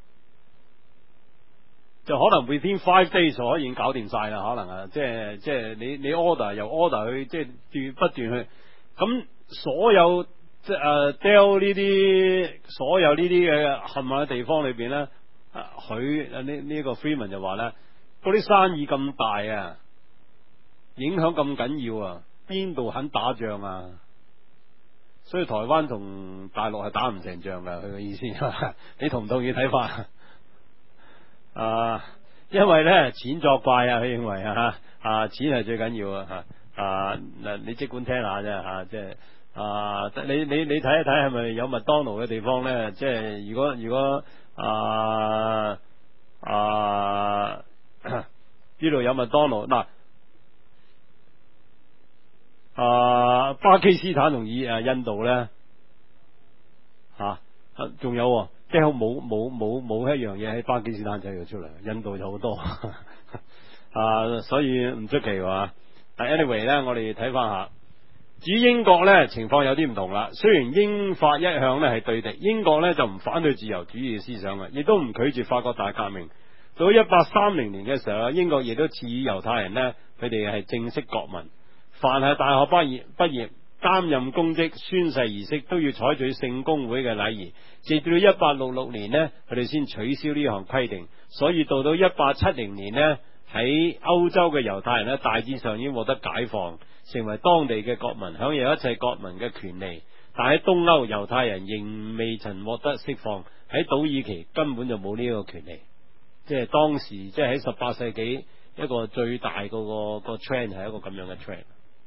就可能 within 5 days 就可以搞掂晒啦。可能啊，即係你 order 由 order 去即係不斷去，咁所有即係Dell 呢啲所有呢啲嘅冚唪唥嘅地方裏邊咧，佢呢個 Freeman 就話咧，嗰啲生意咁大啊，影響咁緊要啊，邊度肯打仗啊？所以台灣同大陸係打唔成仗噶，佢嘅意思。你同唔同意睇法？因為咧錢作怪啊，佢認為錢係最緊要啊。嗱，你即管聽下啫吓，即係你睇一睇係咪有麥當勞嘅地方咧？即係如果呢度有麥當勞嗱。巴基斯坦同印度咧仲有即係冇一樣嘢喺巴基斯坦製造出嚟，印度就好多所以唔出奇話。anyway 咧，我哋睇翻下，至於英國咧情況有啲唔同啦。雖然英法一向咧係對敵，英國咧就唔反對自由主義嘅思想嘅，亦都唔拒絕法國大革命。到1830年嘅時候，英國亦都賜予猶太人咧，佢哋係正式國民。凡係大學畢業擔任公職宣誓儀式都要採取聖公會嘅禮儀，直到1866年呢，佢哋先取消呢項規定。所以到1870年呢，喺歐洲嘅猶太人呢，大致上已經獲得解放，成為當地嘅國民，享有一切國民嘅權利。但喺東歐，猶太人仍未曾獲得釋放，喺土耳其根本就冇呢個權利。即係當時即係喺18世紀一個最大嗰個 trend 係一個咁樣嘅 trend。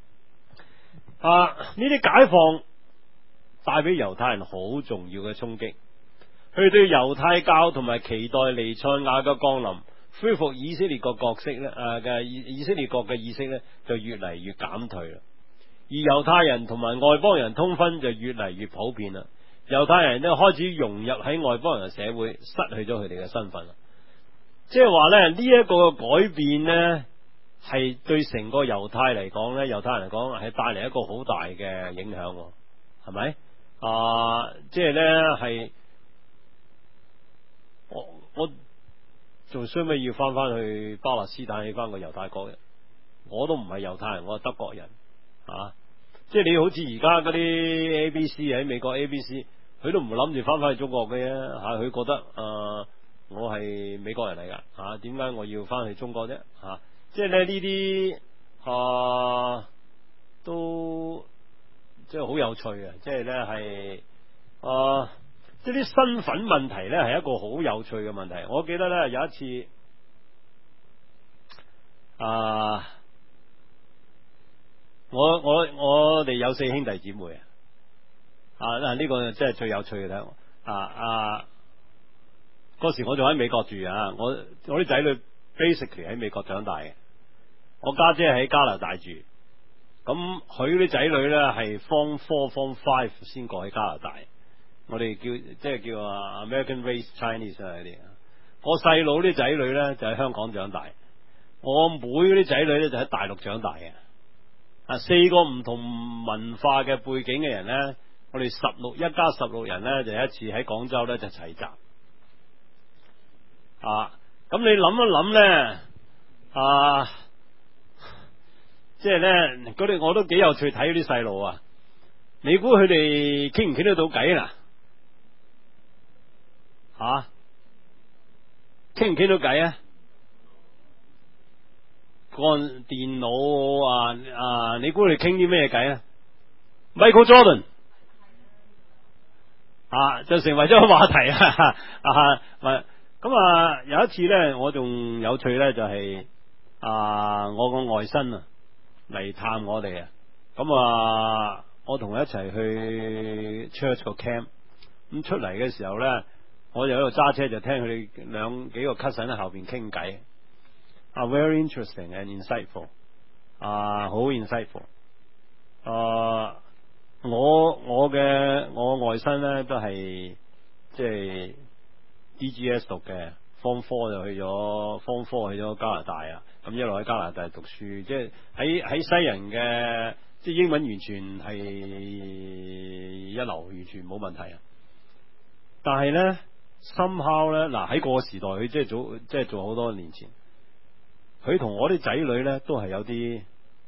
呢啲解放帶俾猶太人好重要嘅衝擊，佢哋對猶太教同埋期待彌賽亞嘅降臨，恢復以色列國角色咧嘅以色列國嘅意識咧就越嚟越減退啦，而猶太人同埋外邦人通婚就越嚟越普遍啦，猶太人咧開始融入喺外邦人嘅社會，失去咗佢哋嘅身份啦，即係話咧呢一個改變咧。係對成個猶太嚟講咧，猶太人嚟講係帶嚟一個好大嘅影響，係咪？即係咧係我仲需唔需要翻去巴勒斯坦起翻個猶太國嘅？我都唔係猶太人，我係德國人即係你好似而家嗰啲 ABC 喺美國 ABC， 佢都唔諗住翻去中國嘅佢覺得我係美國人嚟噶點解我要翻去中國啫即係咧呢啲都即係好有趣嘅，即係咧係即係啲身份問題咧係一個好有趣嘅問題。我記得咧有一次我哋有4兄弟姊妹呢個真係最有趣嘅睇嗰時我仲喺美國住我啲仔女 basically 喺美國長大嘅。我家姐喺加拿大住，咁佢啲仔女咧係 Form 4 Form 5先過去加拿大。我哋即係叫 American Race Chinese 嗰啲。我細佬啲仔女咧就喺香港長大，我妹嗰啲仔女咧就喺大陸長大嘅。4個唔同文化嘅背景嘅人咧，我哋一家16人咧就一次喺廣州咧就齊集。咁你諗一諗咧即係咧，嗰啲我都幾有趣睇嗰啲細路你估佢哋傾唔傾得到偈啦？傾唔傾到偈？幹電腦你估你傾啲咩偈啊？Michael Jordan 就成為咗個話題咁有一次咧，我仲有趣咧，就係我個外甥嚟探我哋咁我同佢一齊去 church 個 camp， 咁出嚟嘅時候咧，我就喺度揸車，就聽佢哋幾個 cousin 喺後邊傾偈，very interesting and insightful， 好 insightful。我外甥咧都係即係 DGS 讀嘅，Form 4就去咗 Form 4去咗加拿大咁一路喺加拿大讀書，即係喺西人嘅，即係英文完全係一流，完全冇問題但係咧somehow咧，喺個時代，佢即係做好多年前，佢同我啲仔女咧都係有啲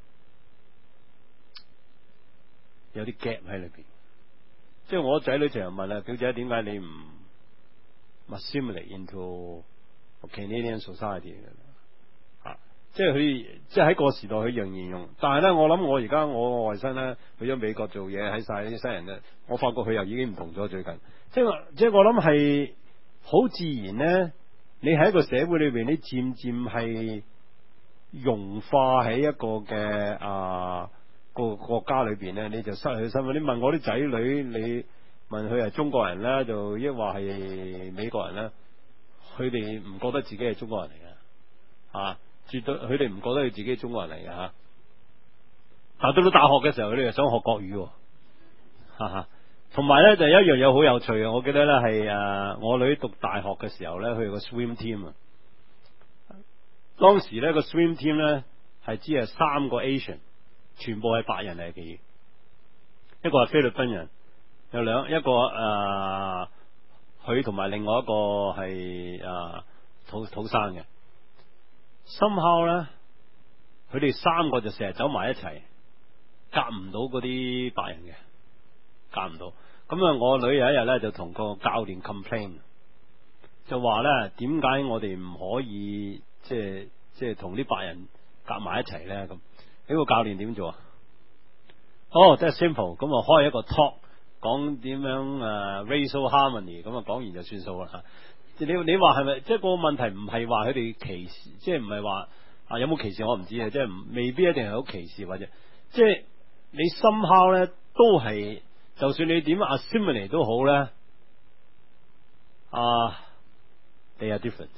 gap 喺裏邊。即係我仔女成日問表姐，點解你唔 assimilate into Canadian society 即係佢即係喺個時代佢仍然用，但係咧我諗我而家我外甥咧去咗美國做嘢，喺晒啲西人咧，我發覺佢又已經唔同咗。最近即係我諗係好自然咧，你喺一個社會裏邊，你漸漸係融化喺一個嘅個國家裏邊咧，你就失去身份。你問我啲仔女，你問佢係中國人咧，就抑或係美國人咧，佢哋唔覺得自己係中國人嚟嘅絕對，佢哋唔覺得佢自己係中國人嚟嘅但到大學嘅時候，佢哋又想學國語同埋咧就有一樣嘢好有趣嘅，我記得咧係我女讀大學嘅時候咧，佢有個 swim team 當時咧個 swim team 咧係只係3個 Asian， 全部係白人嚟嘅，一個係菲律賓人，一個佢同埋另外一個係土生嘅。somehow 咧，佢哋3個就成日走埋一齊，夾唔到嗰啲白人嘅，夾唔到。咁我女有一日咧就同個教練 complain， 就話咧點解我哋唔可以即係同啲白人夾埋一齊咧？咁呢個教練點做即係 simple， 咁開一個 talk， 講點樣racial harmony， 咁講完就算數啦。你話係咪？即係個問題唔係話佢哋歧視，即係唔係話有冇歧視我唔知即係未必一定係好歧視，或者即係你somehow咧都係，就算你點 assimilate 都好咧they are different，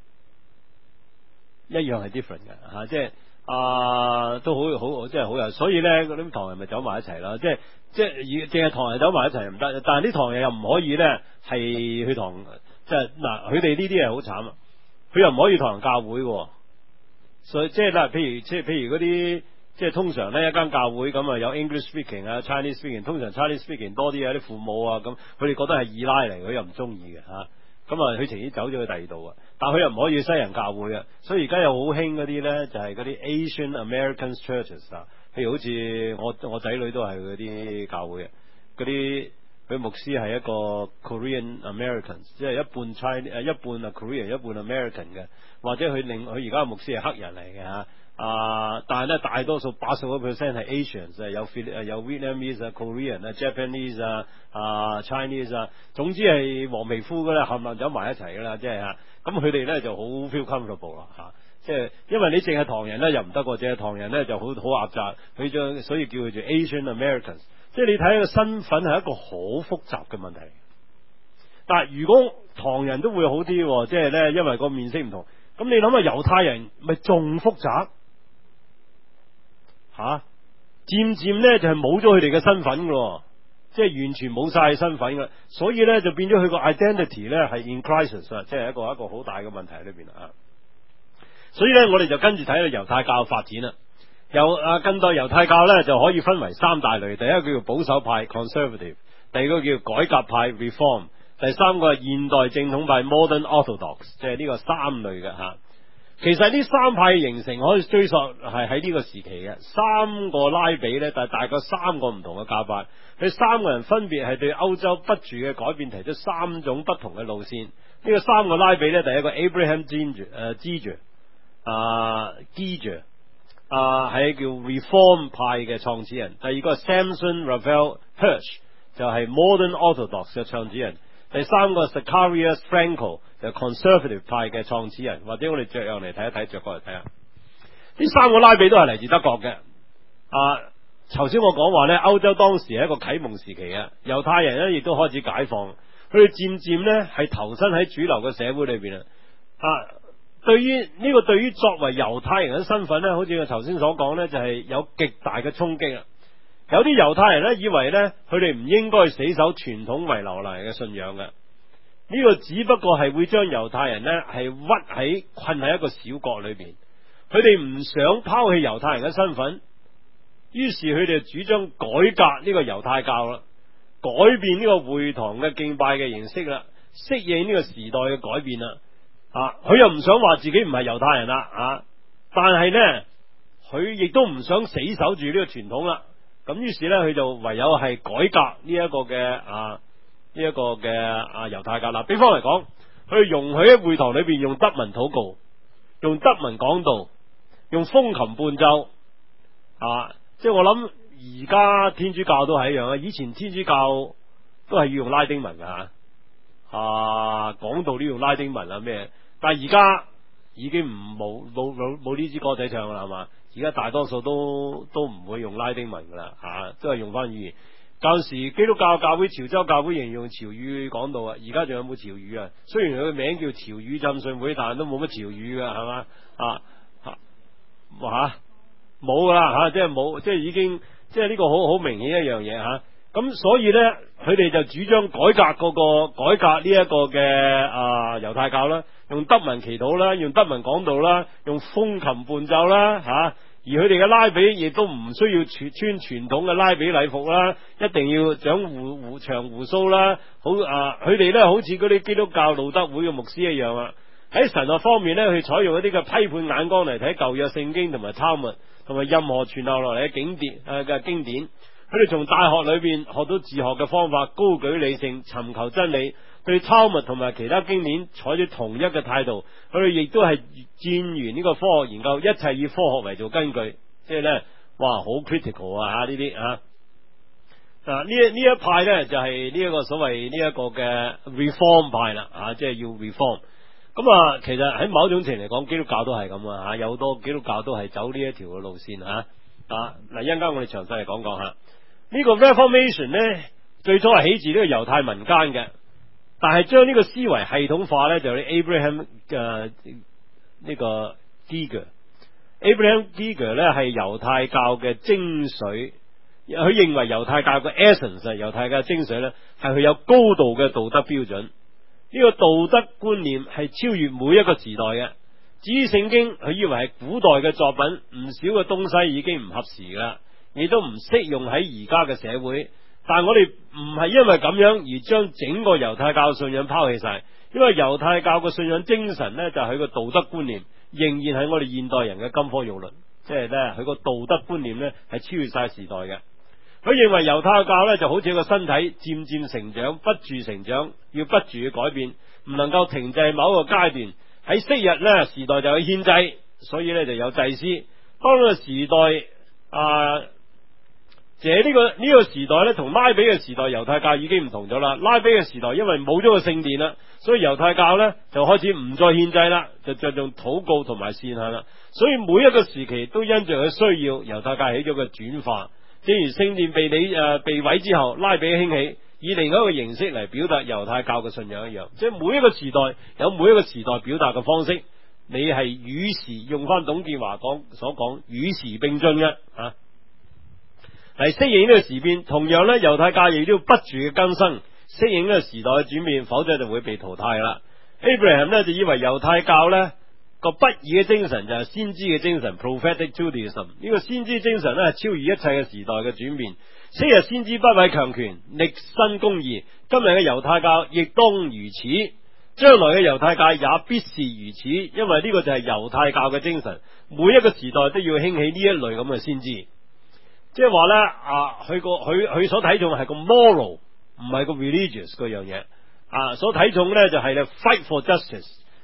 一樣係 different 嘅即係都好即係好有，所以咧嗰啲唐人咪走埋一齊啦，即係淨係唐人走埋一齊唔得，但係啲唐人又唔可以咧係去即係佢哋呢啲係好慘佢又唔可以同人教會所以即係譬如嗰啲即係通常咧一間教會咁有 English speaking Chinese speaking， 通常 Chinese speaking 多啲啲父母咁，佢哋覺得係二奶嚟，佢又唔中意嘅咁佢情願走咗去第二度但係佢又唔可以去西人教會所以而家又好興嗰啲咧就係嗰啲 Asian American churches 譬如好似我仔女都係嗰啲教會嗰啲。佢牧師係一個 Korean Americans， 即係一半 Chinese 一半Korean 一半 American 嘅，或者佢而家嘅牧師係黑人嚟嘅但係咧大多數80% 係 Asians， 有 Vietnamese Korean Japanese Chinese 總之係黃皮膚嘅咧冚唪唥走埋一齊㗎啦，即係咁佢哋咧就好 feel comfortable 啦即係因為你淨係唐人咧又唔得淨係唐人咧就好狹窄，所以叫佢做 Asian Americans。即係你睇個身份係一個好複雜嘅問題，但係如果唐人都會好啲，即係咧因為個面色唔同，咁你諗下猶太人咪仲複雜漸漸咧就係冇咗佢哋嘅身份㗎，即係完全冇晒身份㗎，所以咧就變咗佢個 identity 咧係 in crisis， 即係一個好大嘅問題喺裏邊所以咧我哋就跟住睇到猶太教發展啦。近代猶太教咧就可以分為3大類，第一個叫做保守派 conservative， 第二個叫改革派 reform， 第三個係現代正統派 modern orthodox， 即係呢個3類嘅其實呢3派形成可以追溯係喺呢個時期嘅3個拉比咧，但係大概3個唔同嘅教法，佢3個人分別係對歐洲不住嘅改變提出3種不同嘅路線。呢個3個拉比咧，第一個 Abraham Giger 係叫 Reform 派嘅創始人。第二個 Samson Raphael Hirsch 就係 Modern Orthodox 嘅創始人。第三個 Zacharias Frankel 就係 Conservative 派嘅創始人。或者我哋着樣嚟睇一睇，着過嚟睇下。呢三個拉比都係嚟自德國嘅。頭先我講話咧，歐洲當時係一個啟蒙時期啊，猶太人咧亦都開始解放，佢哋漸漸咧係投身喺主流嘅社會裏邊啊。對於作為猶太人嘅身份咧，好似我頭先所講咧，就係有極大嘅衝擊啊。有啲猶太人咧以為咧，佢哋唔應該死守傳統遺留嚟嘅信仰嘅，呢個只不過係會將猶太人咧係困喺一個小國裏邊，佢哋唔想拋棄猶太人嘅身份。於是佢哋主張改革呢個猶太教啦，改變呢個會堂嘅敬拜嘅形式啦，適應呢個時代嘅改變啦。佢又唔想話自己唔係猶太人啦，但係呢，佢亦都唔想死守住呢個傳統啦。咁於是呢，佢就唯有係改革呢一個嘅猶太教啦。比方嚟講，佢容許喺會堂裏邊用德文禱告，用德文講道，用風琴伴奏。即係我諗而家天主教都係一樣啊，以前天主教都係要用拉丁文噶講道都要用拉丁文咩，但係而家已經冇呢支歌仔唱啦，係嘛？而家大多數都唔會用拉丁文噶啦，都係用翻語言。舊時基督教教會潮州教會仍然用潮語講道啊，而家仲有冇潮語啊？雖然佢個名叫潮語浸信會，但係都冇乜潮語噶，係嘛？冇噶啦即係冇，即係已經，即係呢個好明顯一樣嘢咁所以呢，佢哋就主張改革呢一個嘅猶太教啦，用德文祈禱啦，用德文講道啦，用風琴伴奏啦而佢哋嘅拉比亦都唔需要穿傳統嘅拉比禮服啦，一定要長長鬍鬚啦，佢哋呢好似嗰啲基督教路德會嘅牧師一樣喺神學方面呢，去採用一啲嘅批判眼光嚟睇舊約聖經同埋talmud同埋任何傳流落嚟嘅經典，佢哋從大學裏邊學到自學嘅方法，高舉理性，尋求真理，對talmud同埋其他經典採取同一嘅態度。佢哋亦都係戰完呢個科學研究，一切以科學為做根據，即係咧，哇，好 critical 呢啲呢一派咧就係呢一個所謂呢一個嘅 reform 派啦即係要 reform。咁其實喺某種程度嚟講，基督教都係咁有好多基督教都係走呢一條嘅路線嗱，一陣間我哋詳細嚟講下呢個 Reformation 呢，最初係起自呢個猶太民間嘅，但係將呢個思維系統化呢，就係 Abraham 嘅呢個 Giger。Abraham Giger 呢係猶太教嘅精髓，佢認為猶太教嘅 essence 猶太教嘅精髓呢係佢有高度嘅道德標準。呢個道德觀念係超越每一個時代嘅。至於聖經，佢以為係古代嘅作品，唔少嘅東西已經唔合時啦，亦都唔適用喺而家嘅社會。但係我哋唔係因為咁樣而將整個猶太教信仰拋棄晒，因為猶太教嘅信仰精神呢，就係佢個道德觀念仍然係我哋現代人嘅金科玉律，即係呢，佢個道德觀念呢係超越晒時代嘅。佢認為猶太教呢就好似一個身體漸漸成長，不住成長，要不住去改變，唔能夠停滯某一個階段。喺昔日呢時代就有獻祭，所以呢就有祭司。當呢個時代呢個時代呢同拉比嘅時代，猶太教已經唔同咗啦。拉比嘅時代因為冇咗個聖殿啦，所以猶太教呢就開始唔再獻祭啦，就着重禱告同埋善行啦。所以每一個時期都因着佢需要，猶太教起咗個轉化。正如聖殿被毀之後，拉比興起，以另外一個形式嚟表達猶太教嘅信仰一樣。即係每一個時代有每一個時代表達嘅方式，你係與時，用翻董建華所講與時並進嘅嚟適應呢個時變。同樣呢，猶太教亦都要不住嘅更新，適應呢個時代嘅轉變，否則就會被淘汰啦。Abraham 呢就以為猶太教呢個不義嘅精神就係先知嘅精神 Prophetic Judaism。呢個先知精神呢係超越一切嘅時代嘅轉變。昔日先知不畏強權，力申公義，今日嘅猶太教亦當如此，將來嘅猶太教也必是如此，因為呢個就係猶太教嘅精神。每一個時代都要興起呢一類咁嘅先知，即係話呢佢所睇重係個 moral， 唔係個 religious 嗰樣嘢所睇重呢就係 fight for justice。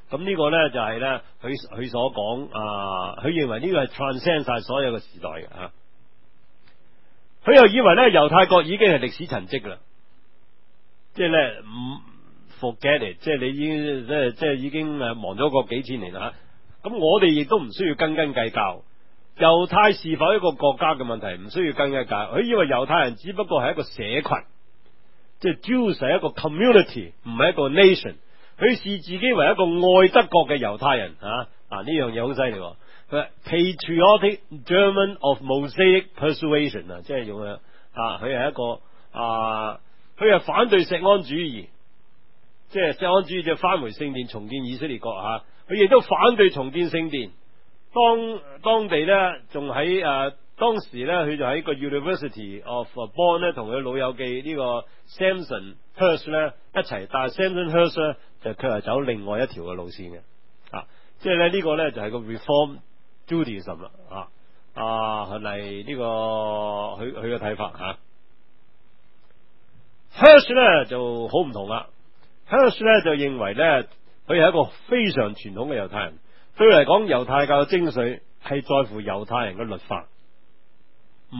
咁呢個咧就係咧佢所講佢認為呢個係 transcend 晒所有嘅時代嘅吓。佢又以為咧猶太國已經係歷史陳跡啦，即係咧唔 forget it， 即係你已經即係已經忘咗個幾千年啦。咁我哋亦都唔需要斤斤計較猶太是否一個國家嘅問題，唔需要斤斤計較。佢以為猶太人只不過係一個社群，即係 Jews 係一個 community， 唔係一個 nation。佢視自己為一個愛德國嘅猶太人呢樣嘢好犀利。佢 patriotic German of Mosaic persuasion 即係用佢係一個佢係反對錫安主義，即係錫安主義就翻回聖殿重建以色列國佢亦都反對重建聖殿。當地咧仲喺當時咧佢就喺個 University of Bonn 咧同佢老友記呢個 Samson Hirsch 咧一齊，但係 Samson Hirsch 咧就佢係走另外一條嘅路線嘅即係咧呢個咧就係個 Reform Judaism 啦係嚟呢個佢嘅睇法Hirsch 咧就好唔同啦。Hirsch 咧就認為咧佢係一個非常傳統嘅猶太人，對佢嚟講猶太教嘅精髓係在乎猶太人嘅律法，唔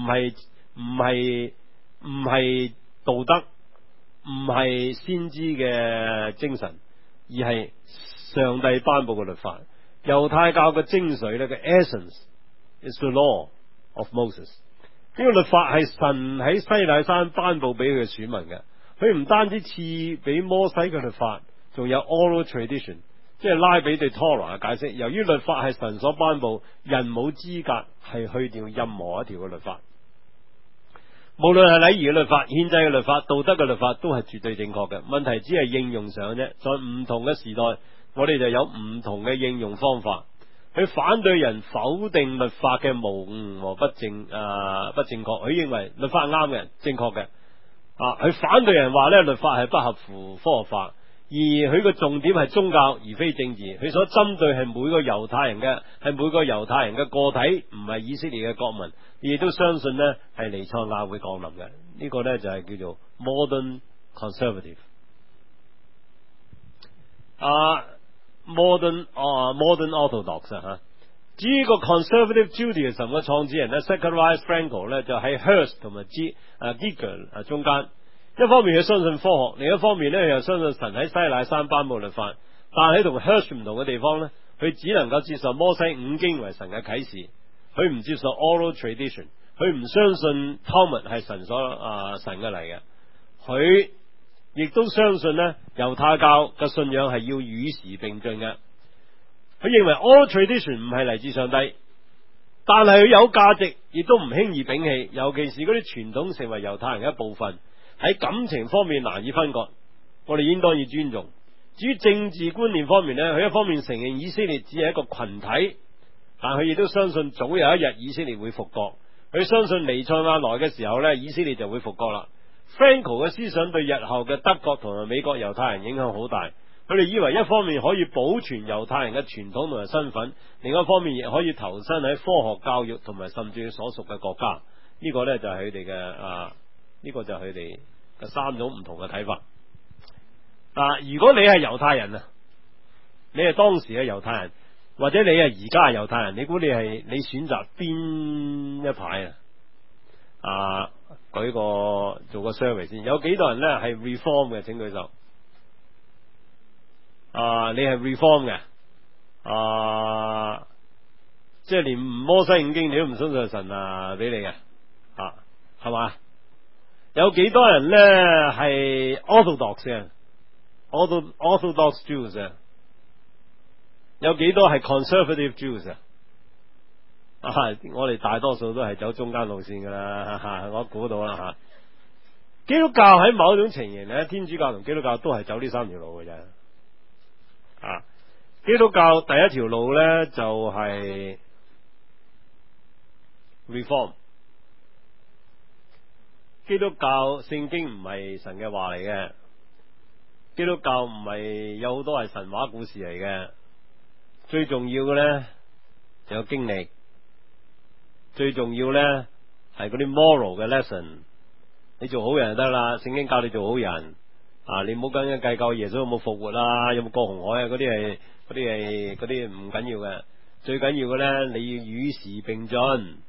係道德，唔係先知嘅精神，而係上帝頒布嘅律法。猶太教嘅精髓咧嘅 essence is the law of Moses。呢個律法係神喺西乃山頒布俾佢嘅選民嘅，佢唔單止賜俾摩西嘅律法，仲有 oral tradition， 即係拉比對 Torah 嘅解釋。由於律法係神所頒布，人冇資格係去掉任何一條嘅律法。無論係禮儀嘅律法、憲制嘅律法、道德嘅律法，都係絕對正確嘅。問題只係應用上啫。在唔同嘅時代，我哋就有唔同嘅應用方法。佢反對人否定律法嘅無誤和不正確，佢認為律法啱嘅、正確嘅。佢反對人話咧律法係不合乎科學法，而佢個重點係宗教而非政治。佢所針對係每個猶太人嘅個體，唔係以色列嘅國民。亦都相信呢係彌賽亞會降臨嘅。呢個呢就係叫做 modern conservative。modern orthodox 至於個 conservative Judaism 嘅創始人呢 Zechariah Frankel 呢就喺 Hirsch 同埋Giger 中間。一方面佢相信科學，另一方面呢佢又相信神喺西乃山頒布律法。但係喺同 Hirsch 唔同嘅地方呢，佢只能夠接受摩西五經為神嘅啟示。佢唔接受 oral tradition， 佢唔相信 Talmud 係神嘅嚟嘅。佢亦都相信呢猶太教嘅信仰係要與時並進嘅。佢認為 oral tradition 唔係嚟自上帝，但係佢有價值，亦都唔輕易摒棄。尤其是嗰啲傳統成為猶太人嘅一部分，喺感情方面難以分割，我哋應當要尊重。至於政治觀念方面呢，佢一方面承認以色列只係一個群體。但佢亦都相信早有一日以色列會復國，佢相信彌賽亞來嘅時候呢，以色列就會復國啦。Frankel 嘅思想對日後嘅德國同埋美國猶太人影響好大，佢哋以為一方面可以保存猶太人嘅傳統同埋身份，另一方面亦可以投身喺科學教育同埋甚至佢所屬嘅國家。呢個呢就係佢哋嘅呢個就係佢哋嘅三種唔同嘅睇法。如果你係猶太人你係當時嘅猶太人。或者你係而家係猶太人，你估你選擇邊一派舉個做個 survey 先，有幾多人咧係 reform 嘅？請舉手。你係 reform 嘅，即係連摩西五經你都唔相信神俾你嘅，係嘛？有幾多人咧係 orthodox 嘅 ？orthodox Jews 有幾多係 conservative Jews 我哋大多數都係走中間路線噶啦，我估到啦基督教喺某種情形咧，天主教同基督教都係走呢三條路嘅啫。基督教第一條路咧就係 reform。基督教聖經唔係神嘅話嚟嘅，基督教唔係有好多係神話故事嚟嘅。最重要嘅咧就有經歷，最重要咧係嗰啲 moral 嘅 lesson。你做好人就得啦，聖經教你做好人你唔好斤斤計較耶穌有冇復活有冇過紅海嗰啲啲唔緊要嘅，最緊要嘅咧，你要與時並進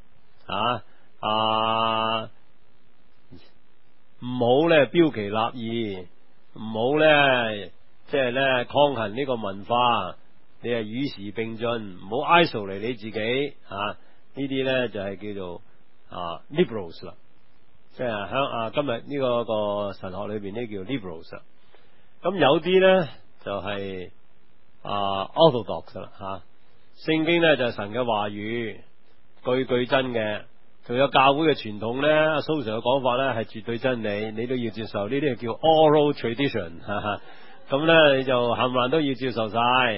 唔好咧標奇立異，唔好咧即係咧抗衡呢個文化，你係與時並進，唔好 isolate 你自己呢啲咧就係叫做liberals 啦，即係響今日呢個神學裏邊呢叫 liberals 啦。咁有啲咧就係orthodox 啦聖經咧就係神嘅話語，句句真嘅。仲有教會嘅傳統咧，阿蘇 Sir 嘅講法咧係絕對真理，你都要接受。呢啲係叫 oral tradition， 咁咧你就冚唪唥都要接受晒，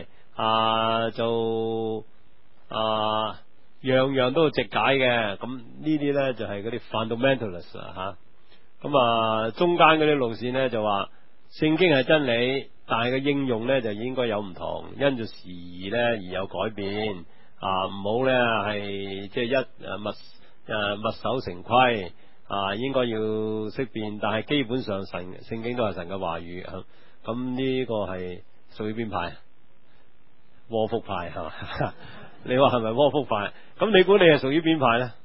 樣樣都直解嘅。咁呢啲咧就係嗰啲 fundamentalist 咁中間嗰啲路線咧就話聖經係真理，但係個應用咧就應該有唔同，因住時宜咧而有改變，唔好咧係即係墨守成規，應該要識變，但係基本上聖經都係神嘅話語，咁呢個係屬於邊派？禍福派係嘛？你話係咪禍福派？咁你估你係屬於邊派咧？